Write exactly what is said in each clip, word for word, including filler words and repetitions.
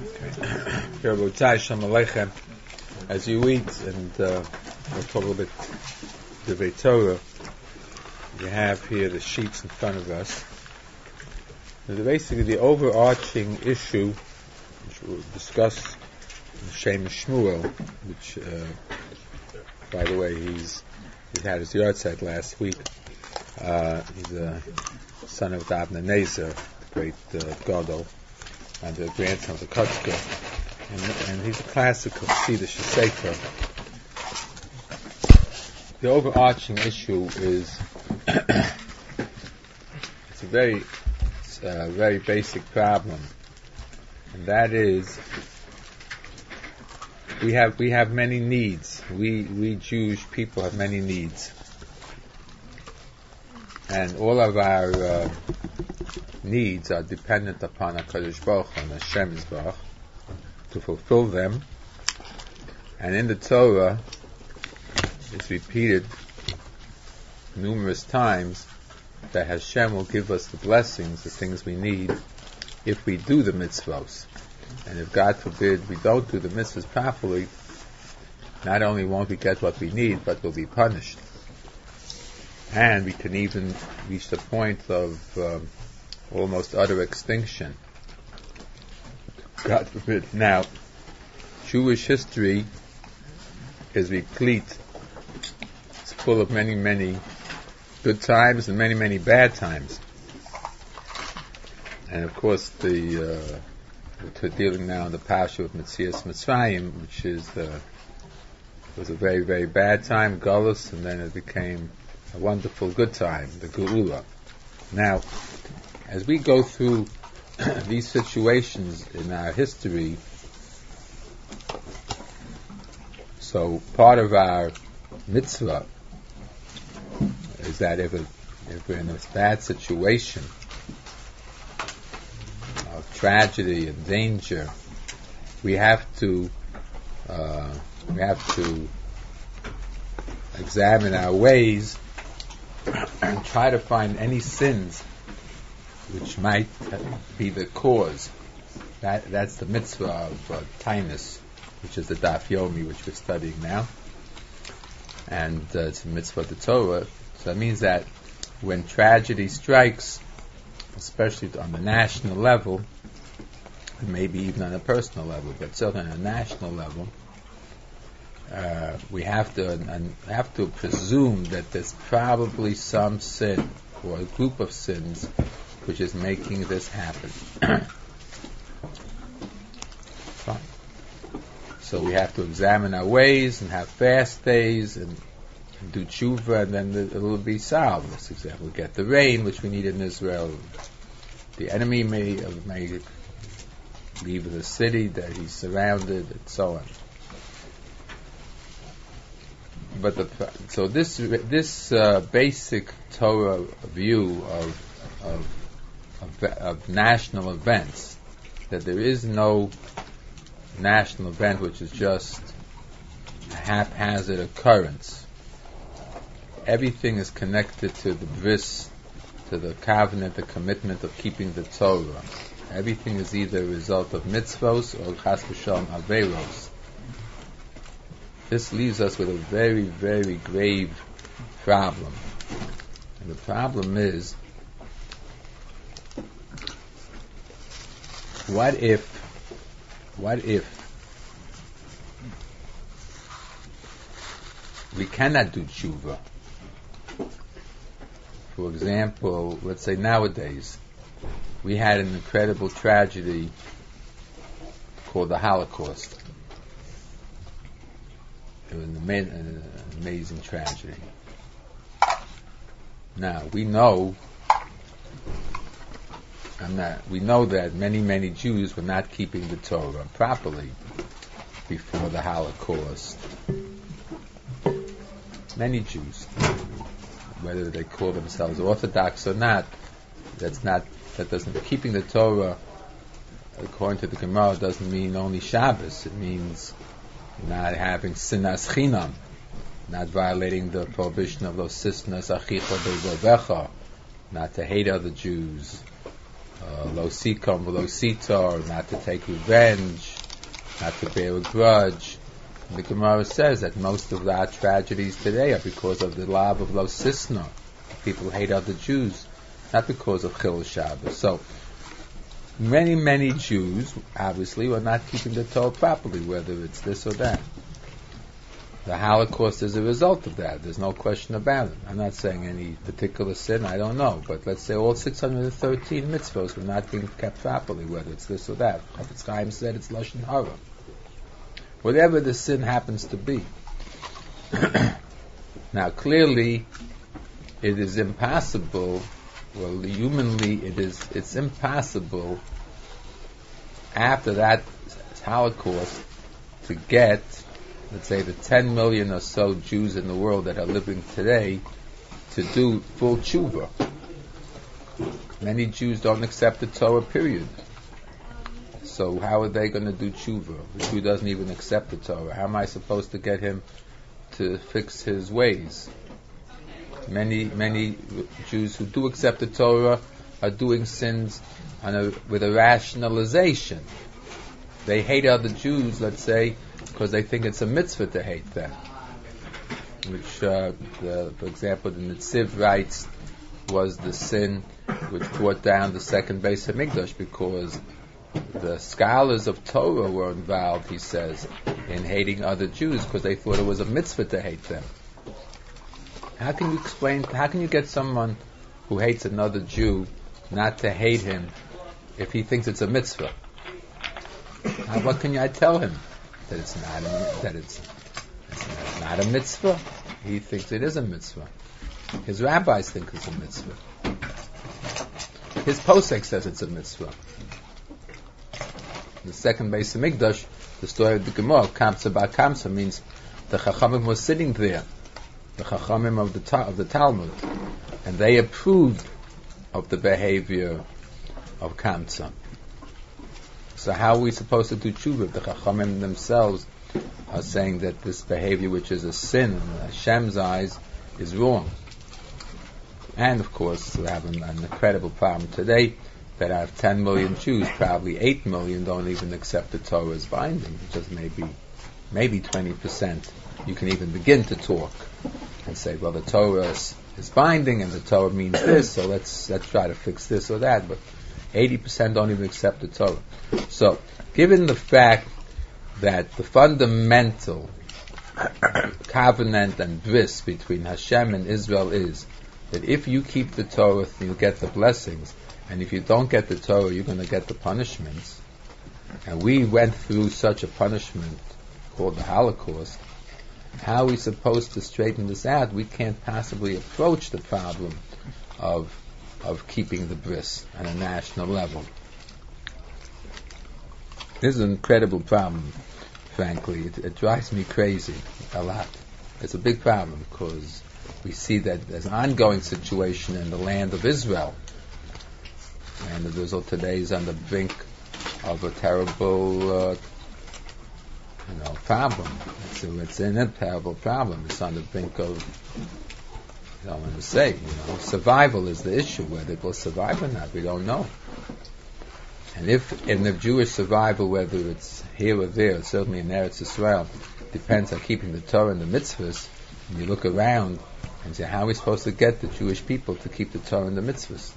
Rabotai Shalom Aleichem. As you eat, and uh, we'll talk a little bit the Vei Torah, you have here the sheets in front of us. And basically, the overarching issue, which we'll discuss in Shem Shmuel, which, uh, by the way, he's he had his yard set last week. Uh, he's a son of Abner Nezer, great uh, Gadol, and the grandson of the Kutzker, and, and he's a classic of Sida Shesefer. The overarching issue is it's a very, it's a very basic problem, and that is we have we have many needs. We we Jewish people have many needs, and all of our uh, needs are dependent upon HaKadosh Baruch Hu and Hashem Yisbarach to fulfill them. And in the Torah, it's repeated numerous times that Hashem will give us the blessings, the things we need, if we do the mitzvos. And if, God forbid, we don't do the mitzvahs properly, not only won't we get what we need, but we'll be punished. And we can even reach the point of um, almost utter extinction. God forbid. Now, Jewish history is replete. It's full of many, many good times and many, many bad times. And of course, the uh, we're dealing now in the Pasha of Metzias Mitzrayim, which is uh, was a very, very bad time, Galus, and then it became a wonderful good time, the Geula. Now, as we go through these situations in our history, so part of our mitzvah is that if, it, if we're in a bad situation of tragedy and danger, we have to uh, we have to examine our ways and try to find any sins which might be the cause. That that's the mitzvah of uh, Tainus, which is the Daf Yomi, which we're studying now, and uh, it's a mitzvah of the Torah. So that means that when tragedy strikes, especially on the national level, and maybe even on a personal level, but certainly on a national level, uh, we have to and have to presume that there's probably some sin or a group of sins which is making this happen. Fine. So we have to examine our ways and have fast days and, and do tshuva, and then it will be solved. For example, we get the rain which we need in Israel. The enemy may may leave the city that he's surrounded, and so on. But the so this this uh, basic Torah view of of Of, of national events, that there is no national event which is just a haphazard occurrence. Everything is connected to the bris, to the covenant, the commitment of keeping the Torah. Everything is either a result of mitzvos or chas v'shalom averos. This leaves us with a very, very grave problem. And the problem is, What if, what if we cannot do tshuva? For example, let's say nowadays, we had an incredible tragedy called the Holocaust. It was an, ama- an amazing tragedy. Now, we know And that we know that many, many Jews were not keeping the Torah properly before the Holocaust. Many Jews, whether they call themselves Orthodox or not, that's not that doesn't keeping the Torah according to the Gemara doesn't mean only Shabbos. It means not having sinas chinam, not violating the prohibition of those sinas achicha bezovecha, not to hate other Jews. uh, lo sikam v'lo sitar, not to take revenge, not to bear a grudge. And the Gemara says that most of our tragedies today are because of the love of lo sisna. People hate other Jews, not because of Chil Shabbos. So, many, many Jews, obviously, were not keeping the Torah properly, whether it's this or that. The Holocaust is a result of that. There's no question about it. I'm not saying any particular sin, I don't know. But let's say all six hundred thirteen mitzvahs were not being kept properly, whether it's this or that. Chafetz Chaim said it's Lashon Hara. Whatever the sin happens to be. Now, clearly, it is impossible, well, humanly, it is, it's impossible after that Holocaust to get, let's say, the ten million or so Jews in the world that are living today to do full tshuva. Many Jews don't accept the Torah, period. So how are they going to do tshuva? The Jew doesn't even accept the Torah. How am I supposed to get him to fix his ways? Many, many Jews who do accept the Torah are doing sins on a, with a rationalization. They hate other Jews, let's say, because they think it's a mitzvah to hate them. Which, uh, the, for example, the Netziv writes was the sin which brought down the second Beis Hamikdash, because the scholars of Torah were involved, he says, in hating other Jews because they thought it was a mitzvah to hate them. How can you explain, how can you get someone who hates another Jew not to hate him if he thinks it's a mitzvah? How, what can I tell him? That it's not a, that it's, it's not a mitzvah? He thinks it is a mitzvah. His rabbis think it's a mitzvah. His posek says it's a mitzvah. The second Beis Hamikdash, the story of the Gemara, Kamsa Bar Kamsa, means the Chachamim were sitting there, the Chachamim of the ta- of the Talmud, and they approved of the behavior of Kamsa. So how are we supposed to do tshuva if the Chachamim themselves are saying that this behavior, which is a sin in Hashem's eyes, is wrong? And of course, we have an, an incredible problem today that out of ten million Jews, probably eight million don't even accept the Torah as binding. Just maybe, maybe twenty percent. You can even begin to talk and say, well, the Torah is, is binding, and the Torah means this, so let's let's try to fix this or that. But eighty percent don't even accept the Torah. So, given the fact that the fundamental covenant and bris between Hashem and Israel is that if you keep the Torah, you'll get the blessings, and if you don't get the Torah, you're going to get the punishments. And we went through such a punishment called the Holocaust. How are we supposed to straighten this out? We can't possibly approach the problem of of keeping the bris on a national level. This is an incredible problem, frankly. It, it drives me crazy a lot. It's a big problem because we see that there's an ongoing situation in the land of Israel. And Israel today is on the brink of a terrible uh, you know, problem. It's, a, it's in a terrible problem. It's on the brink of, I don't want to say, you know, survival is the issue. Whether it will survive or not, we don't know. And if in the Jewish survival, whether it's here or there, certainly in Eretz Israel, depends on keeping the Torah and the mitzvahs, and you look around and say, how are we supposed to get the Jewish people to keep the Torah and the mitzvahs?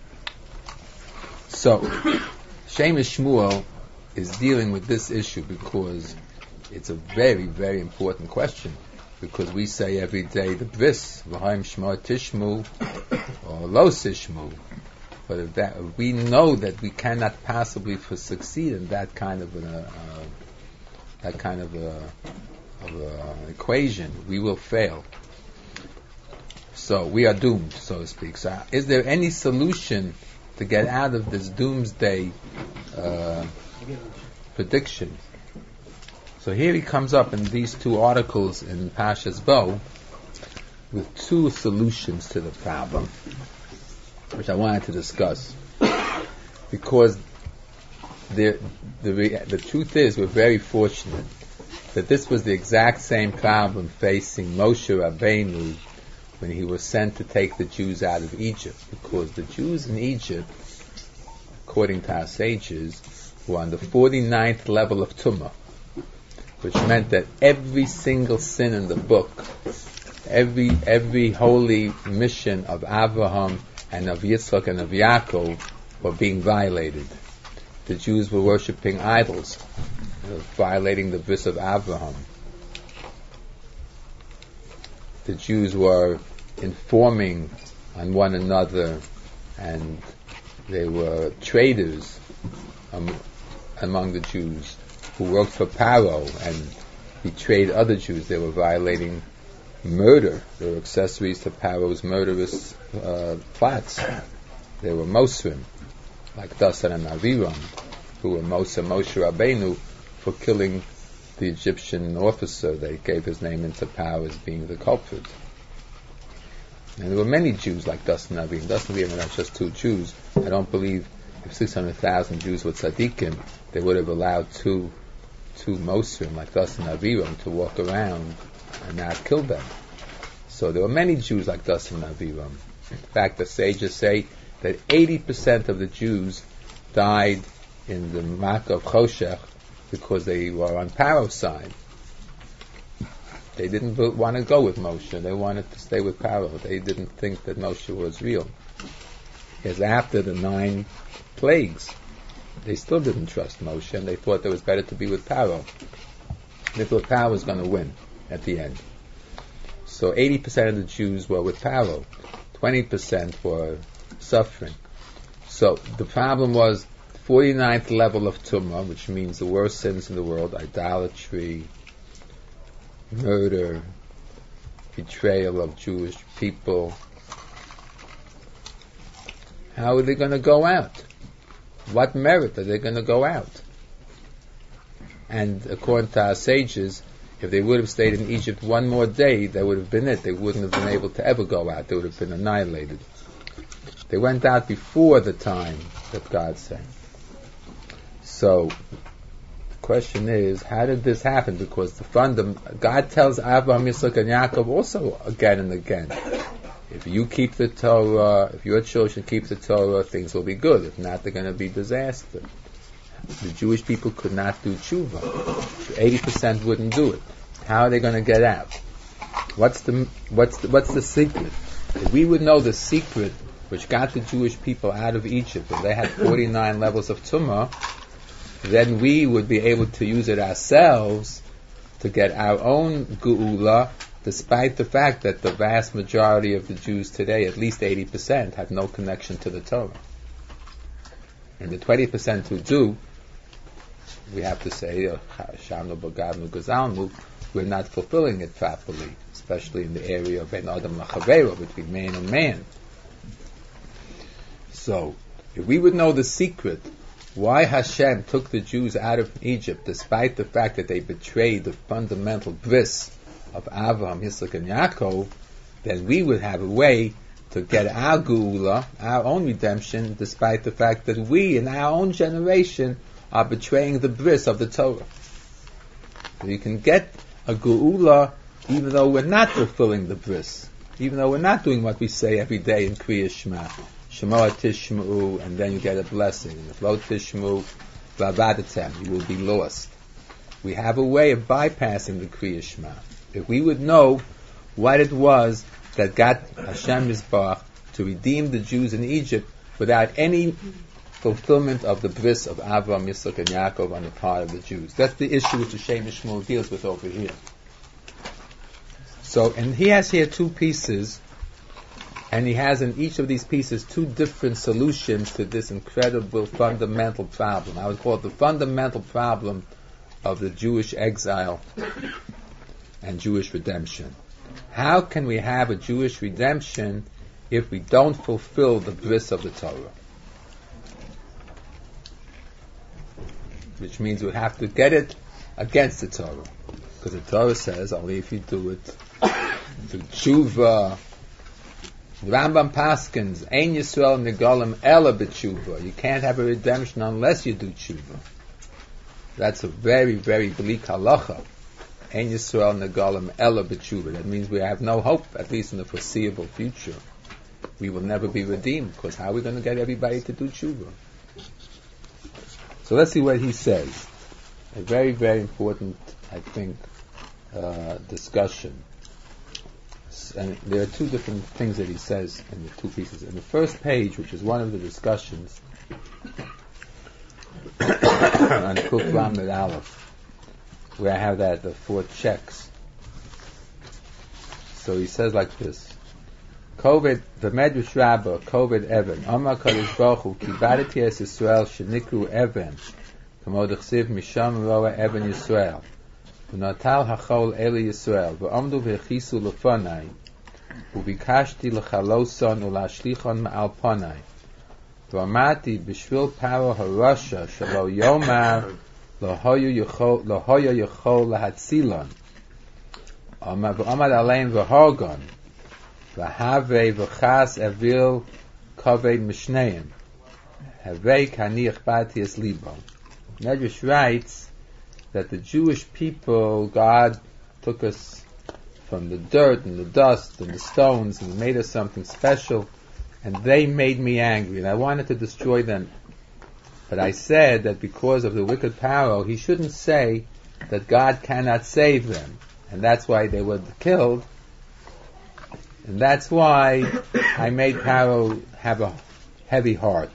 So, Shemesh Shmuel is dealing with this issue because it's a very, very important question. Because we say every day the bris, v'haim shma tishmu, or lo sishmu. But if that, if we know that we cannot possibly succeed in that kind of an, uh, that kind of a, of a equation, we will fail. So we are doomed, so to speak. So, is there any solution to get out of this doomsday uh, prediction? So here he comes up in these two articles in Pashas Bo with two solutions to the problem, which I wanted to discuss. Because the the the truth is, we're very fortunate that this was the exact same problem facing Moshe Rabbeinu when he was sent to take the Jews out of Egypt. Because the Jews in Egypt according to our sages, were on the forty-ninth level of Tumah, which meant that every single sin in the book, every every holy mission of Abraham and of Yitzchak and of Yaakov were being violated. The Jews were worshipping idols, uh, violating the bris of Abraham. The Jews were informing on one another, and they were traitors um, among the Jews who worked for Paro and betrayed other Jews. They were violating murder. They were accessories to Paro's murderous uh, plots. They were Mosrim, like Dasan and Aviram, who were Moshe Moshe Rabbeinu for killing the Egyptian officer. They gave his name into Paro as being the culprit. And there were many Jews like Dasan and Aviram. Dasan and Aviram were not just two Jews. I don't believe if six hundred thousand Jews were tzaddikim, they would have allowed two two Mosrim like Dasan and Aviram to walk around and not kill them. So there were many Jews like Dasan and Aviram. In fact, the sages say that eighty percent of the Jews died in the Makkah of Choshech because they were on Paro's side. They didn't want to go with Moshe. They wanted to stay with Paro. They didn't think that Moshe was real. Because after the nine plagues, they still didn't trust Moshe, and they thought it was better to be with Paro. They thought Paro was going to win at the end. So eighty percent of the Jews were with Paro. twenty percent were suffering. So the problem was forty-ninth level of Tumah, which means the worst sins in the world: idolatry, murder, betrayal of Jewish people. How are they going to go out? What merit are they going to go out? And according to our sages, if they would have stayed in Egypt one more day, that would have been it. They wouldn't have been able to ever go out. They would have been annihilated. They went out before the time that God said. So the question is, how did this happen? Because the fundam- God tells Abraham, Yitzchak, and Yaakov also again and again, if you keep the Torah, if your children keep the Torah, things will be good. If not, they're going to be disaster. The Jewish people could not do tshuva. eighty percent wouldn't do it. How are they going to get out? What's the what's the, what's the secret? If we would know the secret which got the Jewish people out of Egypt, and they had forty-nine levels of tumah, then we would be able to use it ourselves to get our own geula, despite the fact that the vast majority of the Jews today, at least eighty percent, have no connection to the Torah. And the twenty percent who do, we have to say, Shanu B'Gavnu Gazalnu, we're not fulfilling it properly, especially in the area of Ben Adam Lachavero, between man and man. So, if we would know the secret, why Hashem took the Jews out of Egypt, despite the fact that they betrayed the fundamental bris of Avraham, Yitzchak, and Yaakov, then we would have a way to get our geula, our own redemption, despite the fact that we, in our own generation, are betraying the bris of the Torah. So you can get a geula even though we're not fulfilling the bris, even though we're not doing what we say every day in Kriya Shema. Shema tishma'u, and then you get a blessing. And if lo tishma'u, v'avadatem, you will be lost. We have a way of bypassing the Kriya Shema. If we would know what it was that got Hashem Yisbarach to redeem the Jews in Egypt without any fulfillment of the bris of Avraham, Yitzchak, and Yaakov on the part of the Jews. That's the issue which the Shem Shmuel deals with over here. So, and he has here two pieces, and he has in each of these pieces two different solutions to this incredible fundamental problem. I would call it the fundamental problem of the Jewish exile and Jewish redemption. How can we have a Jewish redemption if we don't fulfill the bris of the Torah? Which means we have to get it against the Torah. Because the Torah says only if you do it through tshuva. The Rambam paskins, Ein Yisrael Negolim Ela b'tshuva. You can't have a redemption unless you do tshuva. That's a very, very bleak halacha. Ein Yisrael Negolim Ela b'tshuva. That means we have no hope, at least in the foreseeable future. We will never be redeemed, because how are we going to get everybody to do tshuva? So let's see what he says. A very, very important, I think, uh, discussion. And there are two different things that he says in the two pieces. In the first page, which is one of the discussions, on Kuf Lamed Aleph, where I have that, the four checks. So he says like this. Kovid, the Medrash Rabbah, Kovid Evan, Amar Kadosh Baruch Hu, Kibbadati es Yisrael, shenikru Evan, kamo dechsiv misham roa Evan Yisrael, v'natal hachol eli Yisrael, v'amdu v'echisu lefanai, u'bikashti l'chaloson u'lashlichon ma'al panai, v'amati b'shvil paro harasha, shalo yomar, lohoyo yachol lahatzilon, v'amad alein v'hargon, v'havei v'chas evil kaved mishneim, havei kani ichbati es libo. Medrash writes that the Jewish people, God took us from the dirt and the dust and the stones and made us something special, and they made me angry, and I wanted to destroy them. But I said that because of the wicked Paro, he shouldn't say that God cannot save them, and that's why they were killed. And that's why I made Paro have a heavy heart.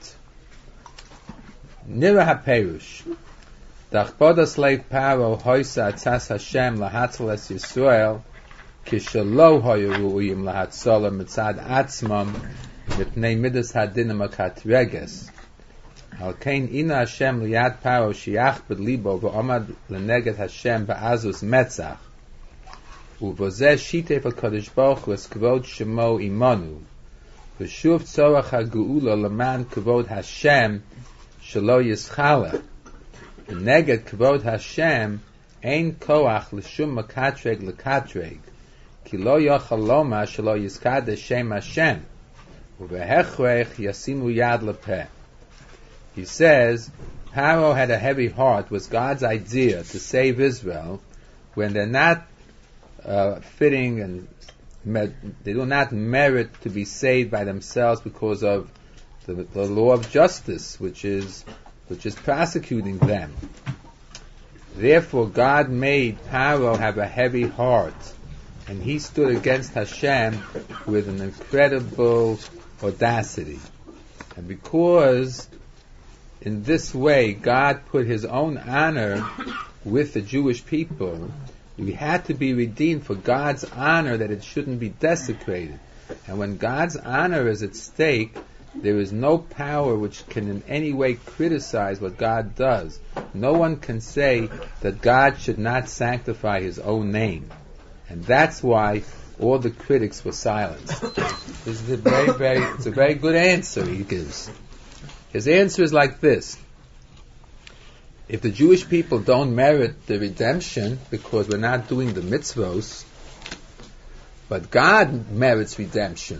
Nira HaPerush. Dachboda slave Paro hoisa atzas Hashem lahatzel es Yisrael kishalo hoyu ru'uyim lahatzola mitzad atzmam mipnei midas hadinim akat reges. Al kein ina Hashem liyad Paro shiach b'd libo v'omad leneget Hashem ba'azus metzach. ובזה שיתף הקדוש ברוך הוא את כבוד שמו עמנו ושוב צורך הגאולה למען כבוד השם שלא יסחלה ונגד כבוד השם אין כוח לשום מקטרג לקטרג כי לא יוכל לומר שלא יזכדש שם השם ובהכרח ישימו יד לפה. He says Paro had a heavy heart was God's idea to save Israel when they're not Uh, fitting and med- they do not merit to be saved by themselves because of the, the law of justice, which is which is prosecuting them. Therefore, God made Paro have a heavy heart, and he stood against Hashem with an incredible audacity. And because in this way God put His own honor with the Jewish people, we had to be redeemed for God's honor that it shouldn't be desecrated. And when God's honor is at stake, there is no power which can in any way criticize what God does. No one can say that God should not sanctify His own name. And that's why all the critics were silenced. This is a very, very, it's a very good answer he gives. His answer is like this. If the Jewish people don't merit the redemption because we're not doing the mitzvos, but God merits redemption.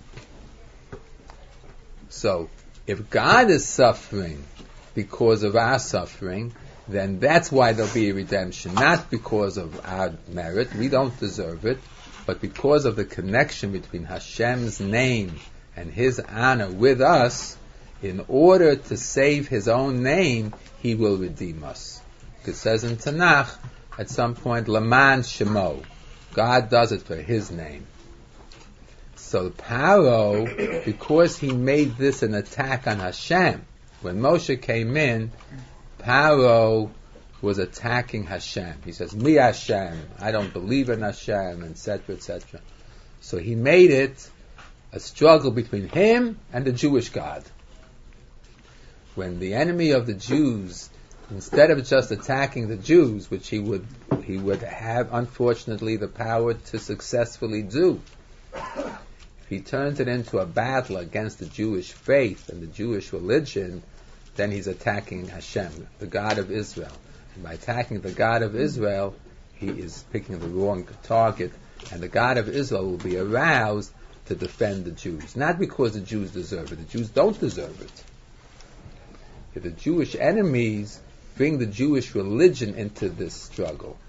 So, if God is suffering because of our suffering, then that's why there'll be a redemption, not because of our merit, we don't deserve it, but because of the connection between Hashem's name and His honor with us. In order to save His own name, He will redeem us. It says in Tanakh, at some point, Laman Shemo. God does it for His name. So Paro, because he made this an attack on Hashem, when Moshe came in, Paro was attacking Hashem. He says, Mi Hashem, I don't believe in Hashem, et cetera, et cetera. So he made it a struggle between him and the Jewish God. When the enemy of the Jews, instead of just attacking the Jews, which he would he would have, unfortunately, the power to successfully do, if he turns it into a battle against the Jewish faith and the Jewish religion, then he's attacking Hashem, the God of Israel. And by attacking the God of Israel, he is picking the wrong target, and the God of Israel will be aroused to defend the Jews. Not because the Jews deserve it. The Jews don't deserve it. If the Jewish enemies bring the Jewish religion into this struggle.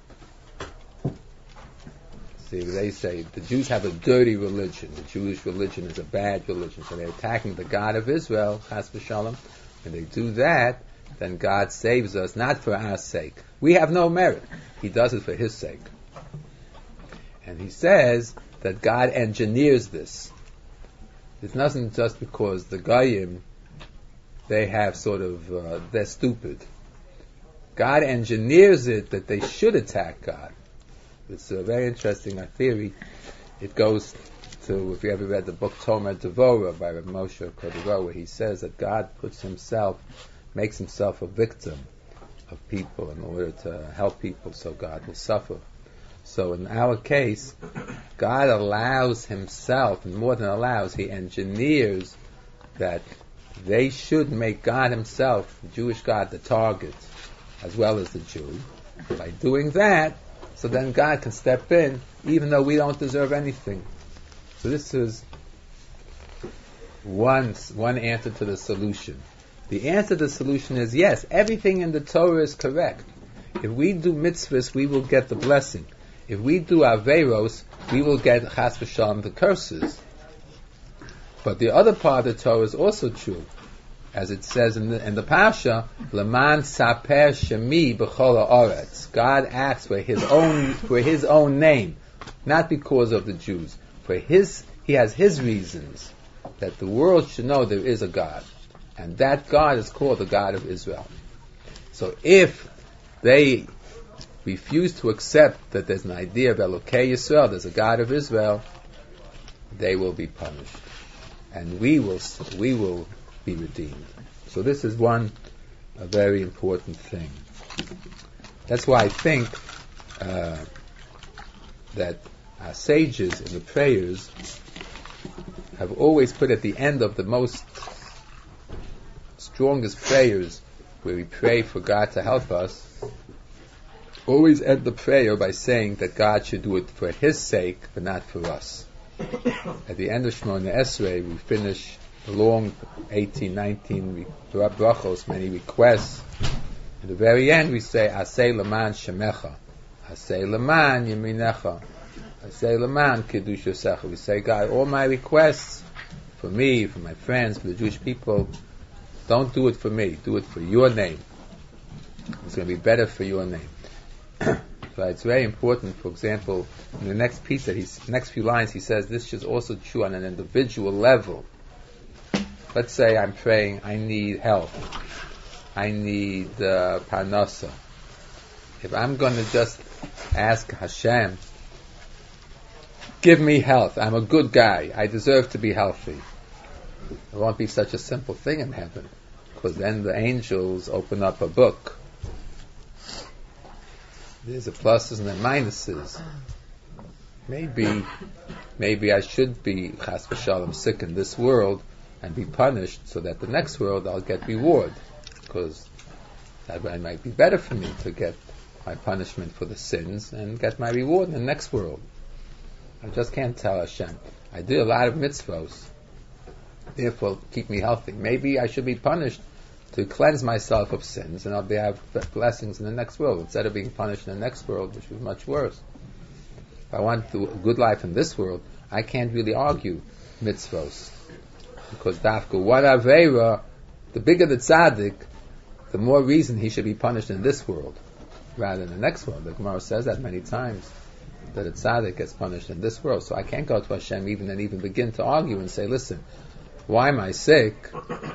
See, they say the Jews have a dirty religion. The Jewish religion is a bad religion. So they're attacking the God of Israel, Chas v'shalom. When they do that, then God saves us, not for our sake. We have no merit. He does it for His sake. And He says that God engineers this. It doesn't just because the Goyim, they have sort of, uh, they're stupid. God engineers it that they should attack God. It's a very interesting uh, theory. It goes to, if you ever read the book Tomer Devorah by Rav Moshe Cordero, where he says that God puts Himself, makes Himself a victim of people in order to help people so God will suffer. So in our case, God allows Himself, and more than allows, He engineers that they should make God Himself, the Jewish God, the target, as well as the Jew. By doing that, so then God can step in, even though we don't deserve anything. So this is one, one answer to the solution. The answer to the solution is yes, everything in the Torah is correct. If we do mitzvahs, we will get the blessing. If we do averos, we will get chas v'shalom the curses. But the other part of the Torah is also true. As it says in the, in the Pasha, Leman saper shemi b'chol haaretz. God acts for His own for His own name, not because of the Jews. For His, He has His reasons that the world should know there is a God, and that God is called the God of Israel. So if they refuse to accept that there's an idea of Elokei Yisrael, there's a God of Israel, they will be punished, and we will we will be redeemed. So this is one a very important thing. That's why I think uh, that our sages in the prayers have always put at the end of the most strongest prayers, where we pray for God to help us, always end the prayer by saying that God should do it for His sake, but not for us. At the end of Shemona Esrei, we finish a long eighteen, nineteen brachos, many requests. At the very end, we say, Aseh leman shemecha, Aseh leman yeminecha, Aseh leman kiddush yosecha. We say, God, all my requests for me, for my friends, for the Jewish people, don't do it for me, do it for Your name. It's going to be better for Your name. So it's very important. For example, in the next piece that he's next few lines, he says this is also true on an individual level. Let's say I'm praying, I need help, I need uh, parnasa. If I'm going to just ask Hashem, give me health, I'm a good guy, I deserve to be healthy, it won't be such a simple thing in heaven, because then the angels open up a book. There's the pluses and the minuses. Maybe, maybe I should be chas v'shalom sick in this world and be punished, so that the next world I'll get reward, because that way it might be better for me to get my punishment for the sins and get my reward in the next world. I just can't tell Hashem, I do a lot of mitzvos, therefore keep me healthy. Maybe I should be punished to cleanse myself of sins, and I'll be have blessings in the next world, instead of being punished in the next world, which is much worse. If I want a good life in this world, I can't really argue mitzvos, because dafka what aveira, the bigger the tzaddik, the more reason he should be punished in this world rather than the next world. The Gemara says that many times, that a tzaddik gets punished in this world. So I can't go to Hashem even and even begin to argue and say, listen, why am I sick?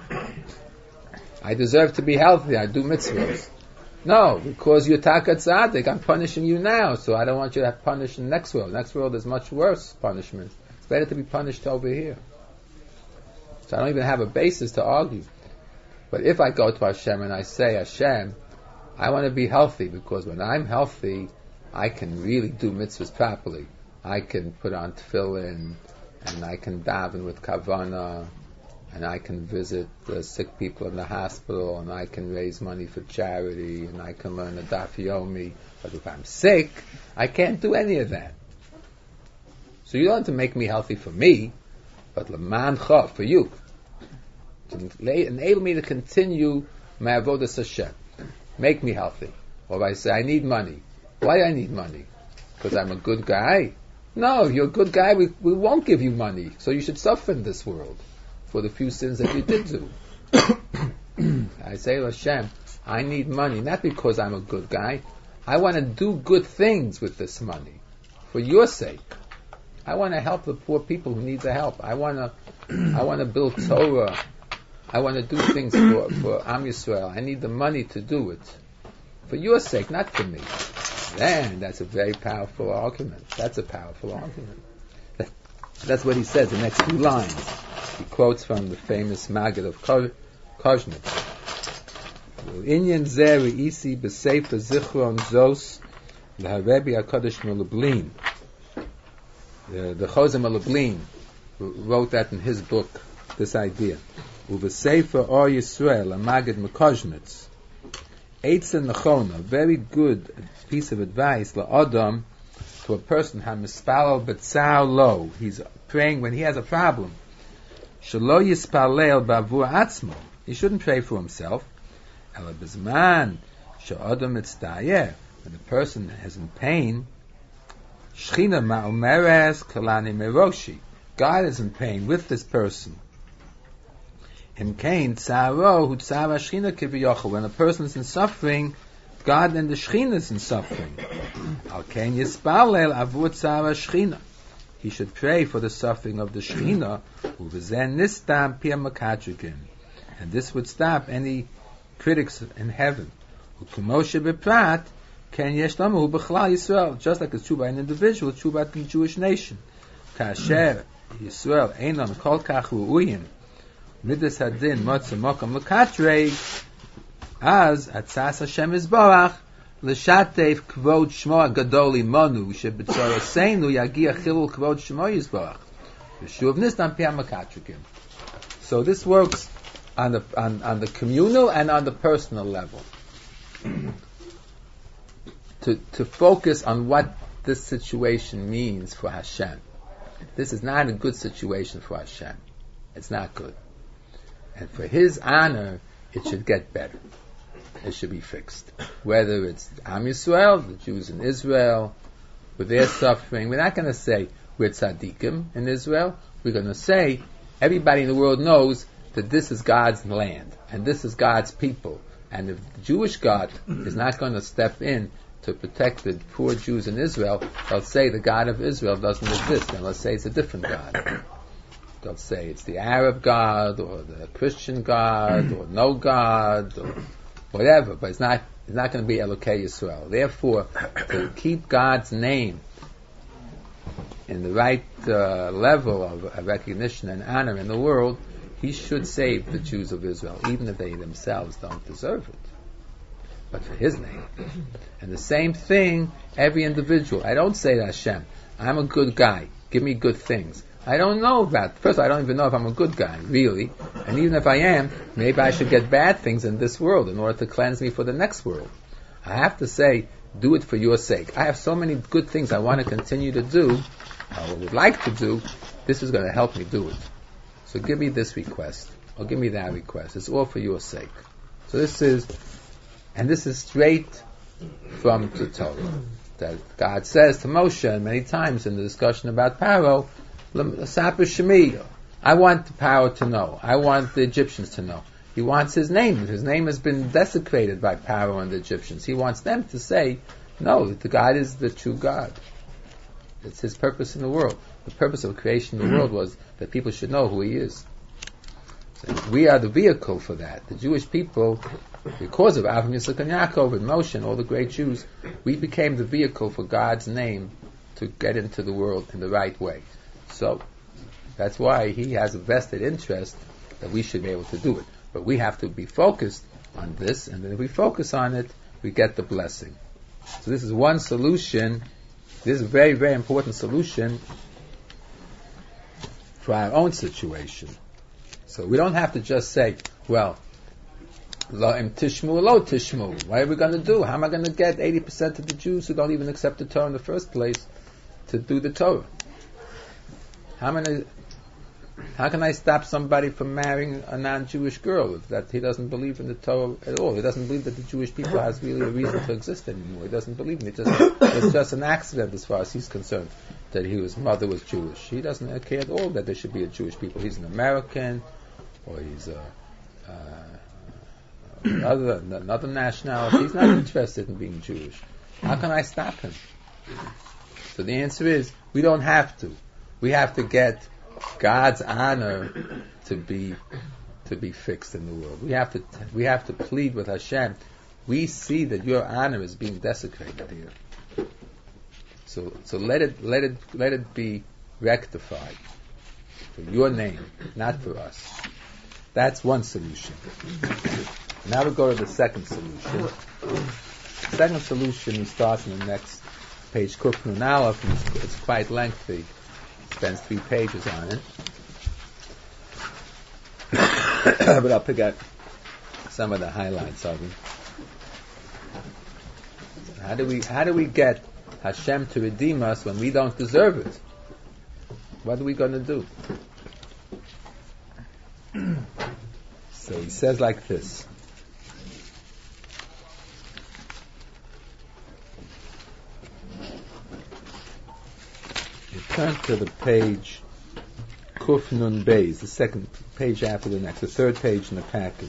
I deserve to be healthy, I do mitzvahs. No, because you're taka tzaddik, I'm punishing you now, so I don't want you to have punished in the next world. The next world is much worse punishment. It's better to be punished over here. So I don't even have a basis to argue. But if I go to Hashem and I say, Hashem, I want to be healthy, because when I'm healthy, I can really do mitzvahs properly. I can put on tefillin, and I can daven with kavanah, and I can visit the sick people in the hospital, and I can raise money for charity, and I can learn a daf yomi. But if I'm sick, I can't do any of that. So you don't have to make me healthy for me, but lemancha, for you, to enable me to continue my avodas Hashem. Make me healthy. Or if I say I need money, why do I need money? Because I'm a good guy? No, if you're a good guy, we, we won't give you money. So you should suffer in this world for the few sins that you did do. I say, Hashem, I need money, not because I'm a good guy. I want to do good things with this money, for your sake. I want to help the poor people who need the help. I want to, I want to build Torah. I want to do things for, for Am Yisrael. I need the money to do it. For your sake, not for me. Then, that's a very powerful argument. That's a powerful argument. That, that's what he says, the next two lines. He quotes from the famous Maggid of Kozhnitz. Inyan zeh re'isi b'sefer zichron zos l'harebi HaKadosh Melublin. The, the Chozeh Melublin wrote that in his book, this idea. U'v'sefer Or Yisrael, a Maggid Mekozhnitz. Eitzah Nechona, very good piece of advice, la'adam, to a person, ha-mispalel b'tzar lo, he's praying when he has a problem. Shelo yispalel b'avur atzmo, he shouldn't pray for himself. Ela b'zman, she'adam mitztayeh, when the person is in pain, shchina ma'omeres kalani meroshi, God is in pain with this person. Him kain tzaro hu tzara shchina kiviyochel, when a person is in suffering, God and the Shechina is in suffering. Al kain yispalel avur tzara shchina, he should pray for the suffering of the Shechina, uvezen nistam pia makachugim, and this would stop any critics in heaven. U'kumoshe beprat ken yesh lamu b'chlal Yisrael, just like it's true by an individual, it's true by the Jewish nation. Kasher Yisrael einon kol kach ru'uyim midas hadin motzeh mokam l'katrei, as atzas Hashem Yisborach l'shatev kvod shmo gadol imonu shebetzoroseinu yagia chilul kvod shmo Yisborach v'shuv nistam pia makachugim. So this works on the on, on the communal and on the personal level. to to focus on what this situation means for Hashem. This is not a good situation for Hashem. It's not good. And for His honor, it should get better. It should be fixed. Whether it's Am Yisrael, the Jews in Israel, with their suffering, we're not going to say we're tzaddikim in Israel. We're going to say everybody in the world knows that this is God's land and this is God's people. And if the Jewish God is not going to step in to protect the poor Jews in Israel, they'll say the God of Israel doesn't exist, and let's say it's a different God. They'll say it's the Arab God or the Christian God or no God or whatever, but it's not it's not going to be Elokei Yisrael. Therefore, to keep God's name in the right uh, level of, of recognition and honor in the world, He should save the Jews of Israel, even if they themselves don't deserve it. But for His name. And the same thing, every individual. I don't say to Hashem, I'm a good guy, give me good things. I don't know about, first I don't even know if I'm a good guy, really. And even if I am, maybe I should get bad things in this world in order to cleanse me for the next world. I have to say, do it for your sake. I have so many good things I want to continue to do, or would like to do, this is going to help me do it. So give me this request, or give me that request. It's all for your sake. So this is, and this is straight from the Torah. That God says to Moshe many times in the discussion about Paro, I want the Paro to know. I want the Egyptians to know. He wants his name. His name has been desecrated by Paro and the Egyptians. He wants them to say, no, the God is the true God. It's His purpose in the world. The purpose of creation in the world was that people should know who He is. So we are the vehicle for that. The Jewish people, because of Avraham, Yitzchak, and Yaakov, and Moshe, and all the great Jews, we became the vehicle for God's name to get into the world in the right way. So, that's why He has a vested interest that we should be able to do it. But we have to be focused on this, and then if we focus on it, we get the blessing. So this is one solution. This is a very, very important solution for our own situation. So we don't have to just say, well, lo im tishmu, lo tishmu. What are we going to do? How am I going to get eighty percent of the Jews who don't even accept the Torah in the first place to do the Torah? How many? How can I stop somebody from marrying a non-Jewish girl if that he doesn't believe in the Torah at all? He doesn't believe that the Jewish people has really a reason to exist anymore. He doesn't believe in it. It's just, it's just an accident as far as he's concerned that he his mother was Jewish. He doesn't care at all that there should be a Jewish people. He's an American, or he's a, uh, another, another nationality. He's not interested in being Jewish. How can I stop him? So the answer is, we don't have to. We have to get God's honor to be to be fixed in the world. We have to we have to plead with Hashem. We see that your honor is being desecrated here. So so let it let it let it be rectified for your name, not for us. That's one solution. Now we go to the second solution. The second solution, he starts in the next page, Kuf Nun Aleph, and it's, it's quite lengthy. Spends three pages on it. But I'll pick out some of the highlights of it. How do we how do we get Hashem to redeem us when we don't deserve it? What are we going to do? So he says like this. You turn to the page Kuf Nun Beis, the second page after the next, the third page in the package.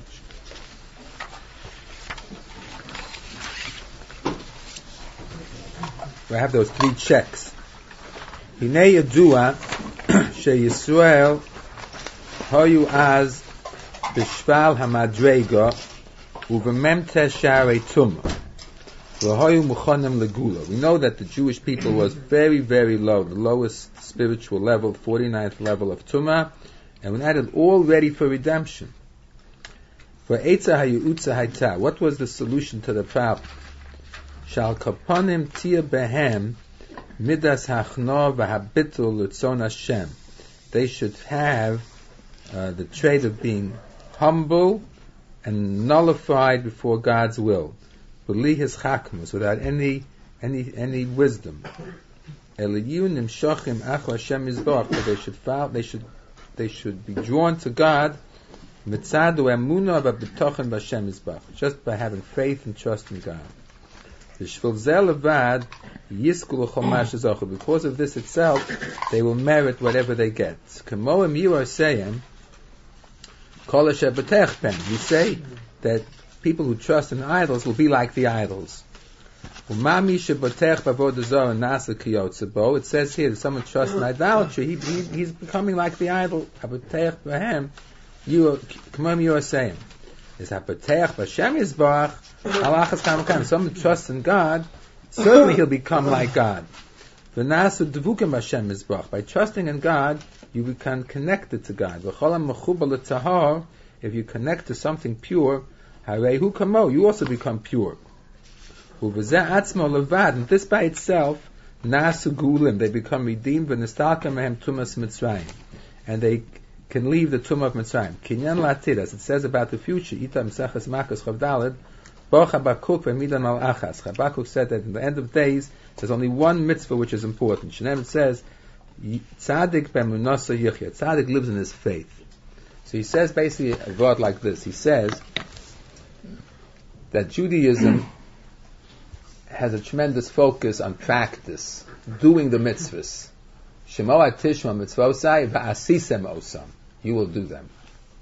We have those three checks. Hinei Yadua she Yisrael hoyu az b'shval hamadrega uv'memte sharei tumah v'hoyu muchanim legula. We know that the Jewish people was very, very low, the lowest spiritual level, forty-ninth level of tumah, and when added all ready for redemption. For Eitza hayu'utza hayta, what was the solution to the problem? Shal kapanim tia behem midas hachna v'habitul l'tzon Hashem. They should have uh, the trait of being humble and nullified before God's will, b'li his chakmus, without any any any wisdom. Eliyu nimshachim achu Hashem yizbach, that they should follow, they should they should be drawn to God mitzadu emunah v'betochen b'Hashem yizbach, just by having faith and trust in God. Because of this itself, they will merit whatever they get. Kamoim, you are saying, you say that people who trust in idols will be like the idols. It says here that someone trusts in idolatry, he, he, he's becoming like the idol. You are, Kamoim, you are saying, is Hapatech B'Shem Yisbarach halachas kamakam. Someone trusts in God, certainly he'll become like God. V'nasu devukim B'Shem Yisbarach. By trusting in God, you become connected to God. V'cholam mechuba l'tahar. If you connect to something pure, harehu kamo, you also become pure. U'v'zeh atzmo levad. And this by itself, nasu gulim, they become redeemed. V'nistalka mehem tumas mitzrayim, and they can leave the tumah of Mitzrayim. Kinyan latir, as it says about the future, Ita Mesechus Makkos Chavdalid, Bo Chabakuk v'midan al achas. Chabakuk said that in the end of days, there's only one mitzvah which is important. Shenem it says, Tzadik b'emunasa yichya. Tzadik lives in his faith. So he says basically a word like this. He says that Judaism has a tremendous focus on practice, doing the mitzvahs. Shemoa tishma mitzvosai va'asisem osam. You will do them.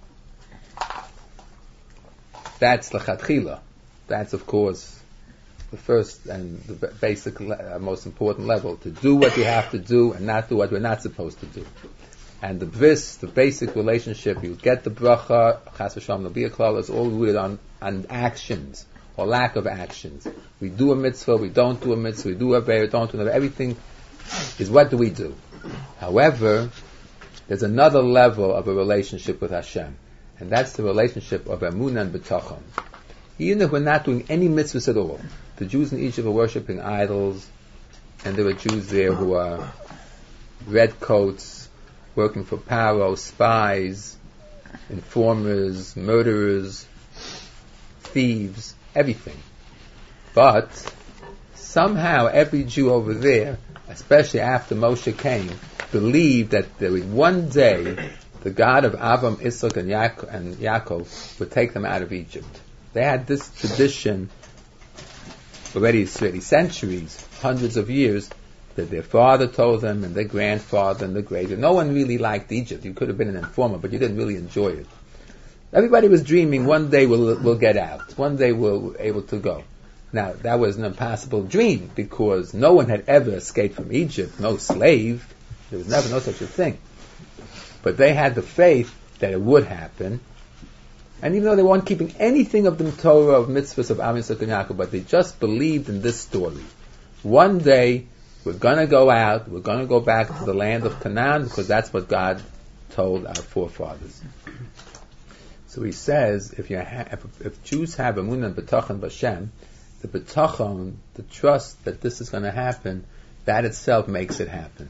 That's l'chatchila. That's of course the first and the basic, uh, most important level. To do what you have to do and not do what we're not supposed to do. And the bris, the basic relationship, you get the bracha, chas v'shalom, there'll be a klal, is all rooted on, on actions or lack of actions. We do a mitzvah, we don't do a mitzvah, we do a beir, don't do a everything is what do we do. However, there's another level of a relationship with Hashem, and that's the relationship of emunah and betachon. Even if we're not doing any mitzvahs at all, the Jews in Egypt were worshipping idols, and there were Jews there who are redcoats, working for Paro, spies, informers, murderers, thieves, everything. But somehow every Jew over there, especially after Moshe came, believed that there would one day the God of Avram, Isaac, and Yaakov, and Yaakov would take them out of Egypt. They had this tradition already, already centuries, hundreds of years, that their father told them, and their grandfather, and their great. No one really liked Egypt. You could have been an informer, but you didn't really enjoy it. Everybody was dreaming one day we'll, we'll get out. One day we'll be able to go. Now, that was an impossible dream because no one had ever escaped from Egypt, no slave. There was never no such a thing. But they had the faith that it would happen. And even though they weren't keeping anything of the Torah, of mitzvahs, of Am Yisrael and Yaakov, but they just believed in this story. One day, we're going to go out, we're going to go back to the land of Canaan because that's what God told our forefathers. So he says, if you ha- if, if Jews have emunah and betachon b'Hashem, the betachon, the trust that this is going to happen, that itself makes it happen.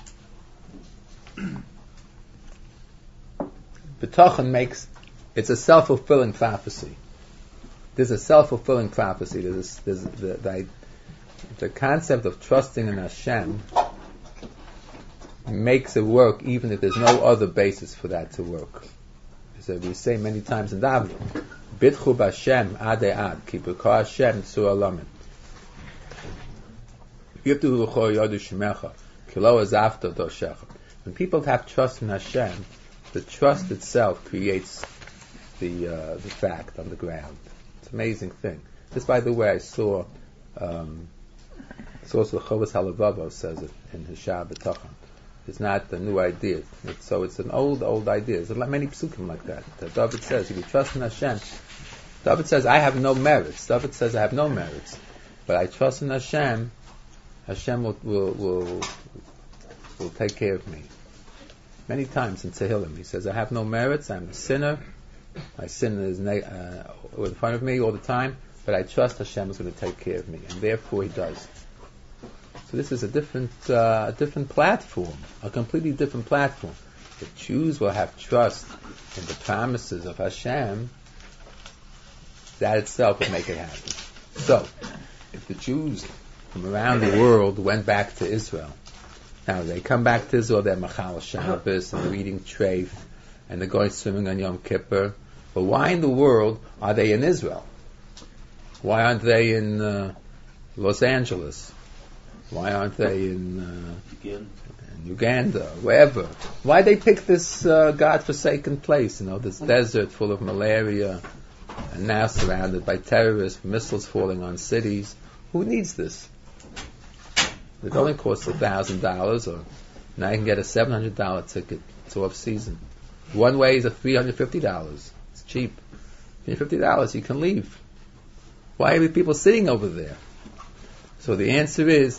Betachon makes, it's a self-fulfilling prophecy. There's a self-fulfilling prophecy. There's, there's the, the, the concept of trusting in Hashem makes it work even if there's no other basis for that to work. So we say many times in davening, Bitchu b'Hashem adei ad, ki b'ka Hashem tzur alamin. Yibtu l'chor yodu shemecha, ki lo azavta doshecha. When people have trust in Hashem, the trust itself creates the uh, the fact on the ground. It's an amazing thing. This, by the way, I saw, um, it's also Chovos Halavavos says it in his Shah B'Tachon. It's not a new idea. It's, so it's an old, old idea. There's many psukim like that. that. David says, if you trust in Hashem, David says, I have no merits. David says, I have no merits. But I trust in Hashem, Hashem will, will, will, will take care of me. Many times in Tehillim, he says, I have no merits, I'm a sinner, my sin is ne- uh, in front of me all the time, but I trust Hashem is going to take care of me, and therefore he does. So this is a different, uh, a different platform, a completely different platform. The Jews will have trust in the promises of Hashem, that itself will make it happen. So, if the Jews from around the world went back to Israel, now they come back to Israel, they're Machal Shabbos, and they're eating treif, and they're going swimming on Yom Kippur. But why in the world are they in Israel? Why aren't they in uh, Los Angeles? Why aren't they in, uh, in Uganda, wherever? Why they pick this uh, God-forsaken place, you know, this desert full of malaria, and now surrounded by terrorists, missiles falling on cities? Who needs this? It only costs a thousand dollars, or now you can get a seven hundred dollar ticket. It's off season. One way is a three hundred fifty dollars. It's cheap. three hundred fifty dollars, you can leave. Why are the people sitting over there? So the answer is,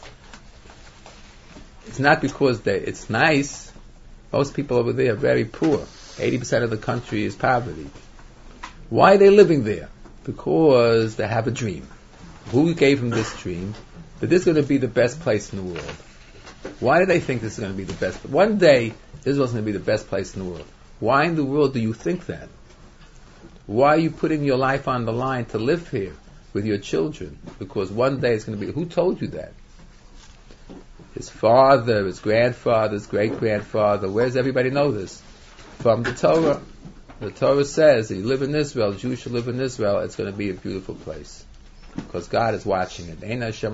it's not because they, it's nice. Most people over there are very poor. eighty percent of the country is poverty. Why are they living there? Because they have a dream. Who gave them this dream? That this is going to be the best place in the world. Why do they think this is going to be the best? One day, Israel's going to be the best place in the world. Why in the world do you think that? Why are you putting your life on the line to live here with your children? Because one day it's going to be... Who told you that? His father, his grandfather, his great-grandfather. Where does everybody know this? From the Torah. The Torah says that you live in Israel, Jews should live in Israel, it's going to be a beautiful place. Because God is watching it.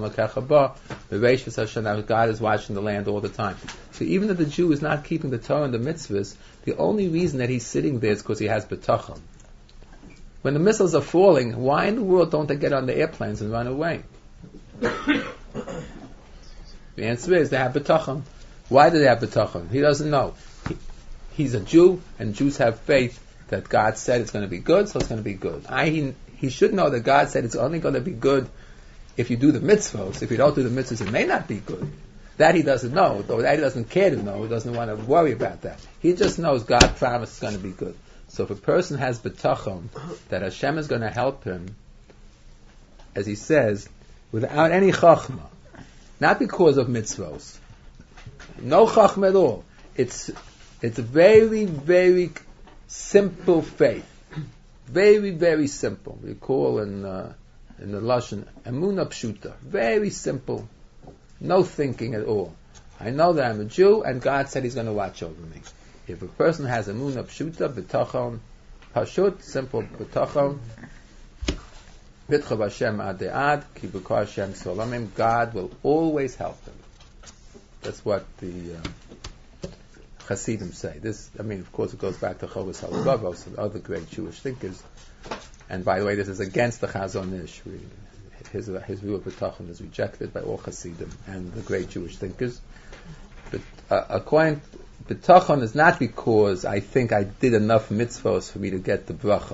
God is watching the land all the time. So even if the Jew is not keeping the Torah and the mitzvahs, the only reason that he's sitting there is because he has betachon. When the missiles are falling, why in the world don't they get on the airplanes and run away? The answer is they have betachon. Why do they have betachon? He doesn't know. He, he's a Jew, and Jews have faith that God said it's going to be good, so it's going to be good. I, he, He should know that God said it's only going to be good if you do the mitzvahs. If you don't do the mitzvahs, it may not be good. That he doesn't know, though that he doesn't care to know. He doesn't want to worry about that. He just knows God promised it's going to be good. So if a person has betachon, that Hashem is going to help him, as he says, without any chachma, not because of mitzvahs, no chachma at all. It's it's a very, very simple faith. Very, very simple. We call in uh, in the Lashon Emunah Pshuta. Very simple. No thinking at all. I know that I'm a Jew, and God said He's going to watch over me. If a person has Emunah Pshuta, B'tachon, Pashut, simple B'tachon, B'tchav Hashem adei ad, ki b'kar Hashem solamim, God will always help him. That's what the uh, Hasidim say. This, I mean, of course, it goes back to Chovos HaLevavos and other great Jewish thinkers. And by the way, this is against the Chazon Ish. We, his, his view of B'tachon is rejected by all Hasidim and the great Jewish thinkers. But uh, according B'tachon is not because I think I did enough mitzvahs for me to get the bracha.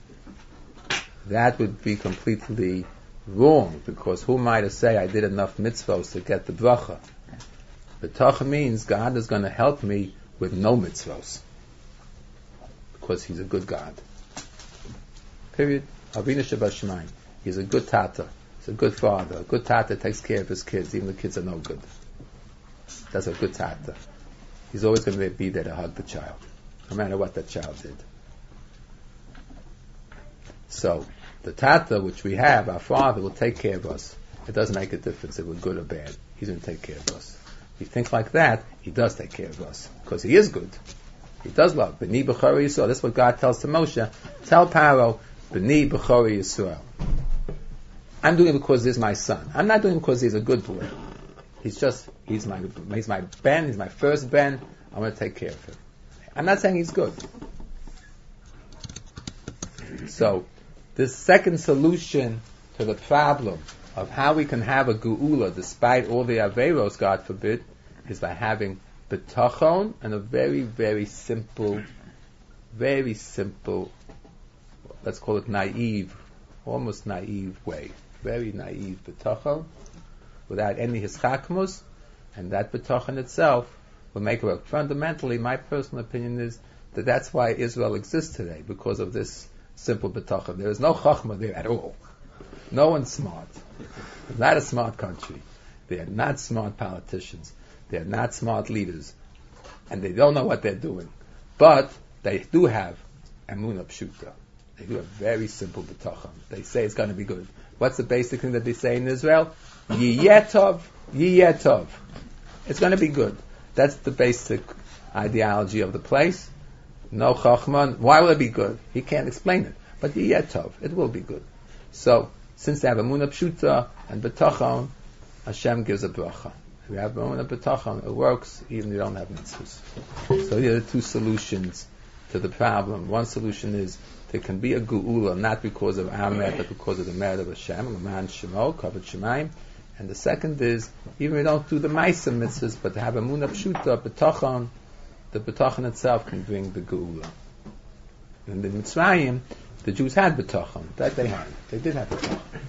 That would be completely wrong, because who am I to say I did enough mitzvahs to get the bracha? B'tachon means God is going to help me with no mitzvahs, because He's a good God. Period. Avinu Shebashamayim. He's a good tata. He's a good father. A good tata takes care of his kids, even the kids are no good. That's a good tata. He's always going to be there to hug the child, no matter what that child did. So, the tata which we have, our father, will take care of us. It doesn't make a difference if we're good or bad. He's going to take care of us. If you think like that, He does take care of us, because He is good. He does love. B'ni b'chorei Yisrael. That's what God tells to Moshe. Tell Paro, B'ni b'chorei Yisrael. I'm doing it because he's my son. I'm not doing it because he's a good boy. He's just, he's my, he's my ben, he's my first ben. I'm going to take care of him. I'm not saying he's good. So, this second solution to the problem of how we can have a geula despite all the averos, God forbid, is by having betachon and a very, very simple, very simple, let's call it naive, almost naive way. Very naive betachon, without any hischakmus, and that betachon itself will make it work. Fundamentally, my personal opinion is that that's why Israel exists today, because of this simple betachon. There is no chachma there at all. No one's smart. It's not a smart country. They are not smart politicians. They are not smart leaders. And they don't know what they're doing. But they do have emunah pshuta. They do a very simple betachon. They say it's going to be good. What's the basic thing that they say in Israel? Yiyetov, yiyetov. It's going to be good. That's the basic ideology of the place. No chachman. Why will it be good? He can't explain it. But yiyetov, it will be good. So, since they have emunah pshuta and betachon, Hashem gives a bracha. If you have emunah betachon, it works even if you don't have mitzvahs. So here are the two solutions to the problem. One solution is there can be a geula not because of our merit, but because of the merit of Hashem, L'man Shemo, Kavod Shemayim. And the second is, even if we don't do the Maisa mitzvahs, but to have emunah pshuta, betachon, the betachon itself can bring the geula. And in Mitzrayim, the Jews had betachon. That they had. They did have betachon.